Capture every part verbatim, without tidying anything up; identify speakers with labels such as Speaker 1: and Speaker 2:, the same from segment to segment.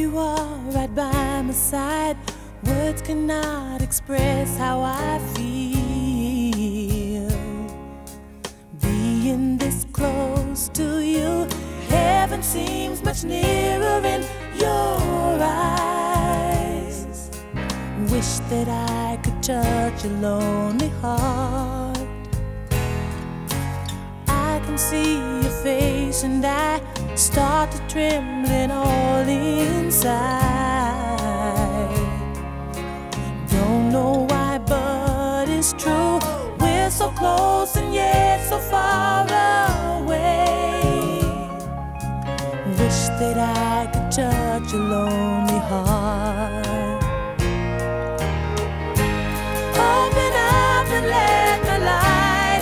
Speaker 1: you are right by my side, words cannot express how I feel. Being this close to you, heaven seems much nearer in your eyes. Wish that I could touch your lonely heart. I can see your face and I start to trembling all inside. Don't know why, but it's true. We're so close and yet so far away. Wish that I could touch your lonely heart. Open up and let my light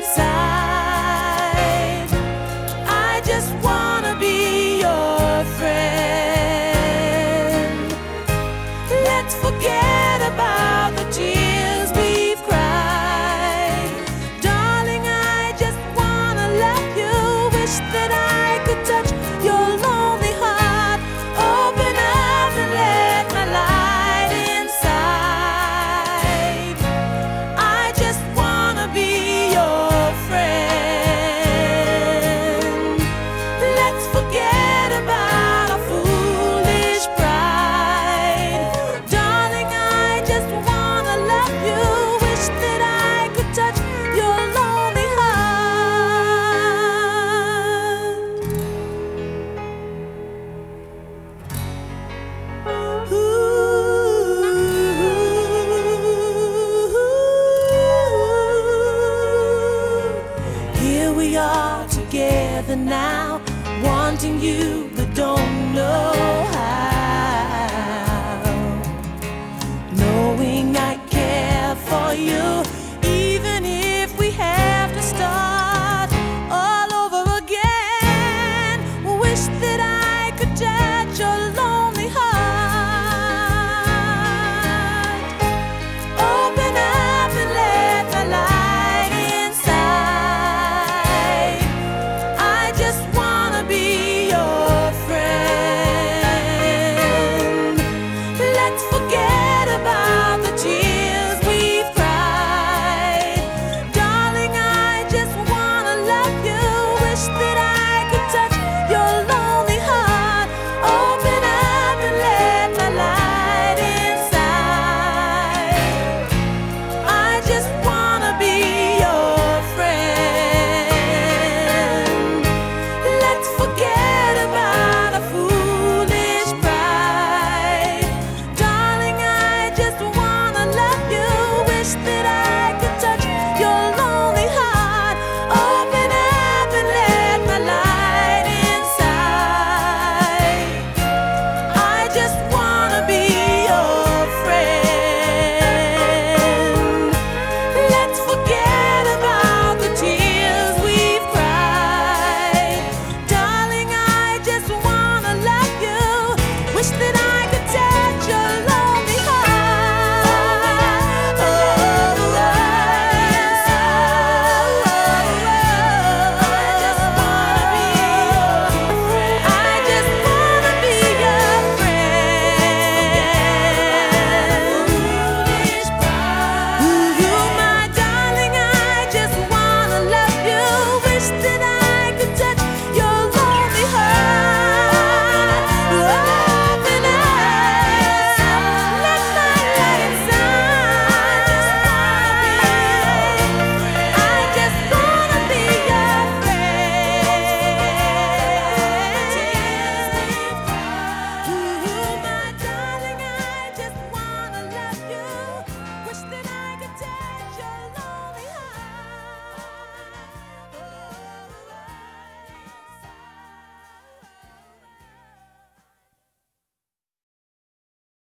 Speaker 1: inside. I just wanna be your friend. Let's forget about the tears we've cried. Darling, I just wanna love you. Wish that I could touch your lonely heart. Open up and let my light inside. I just wanna be your friend. Let's forget about our foolish pride. Darling, I just wanna love you. Wish that I could touch your lonely heart. Ooh. Here we are together now, wanting you but don't know how. Knowing I care for you, even if we have to start all over again. Wish that I could touch your lonely heart. Open up and let my light inside. I just wanna be your friend. Let's forget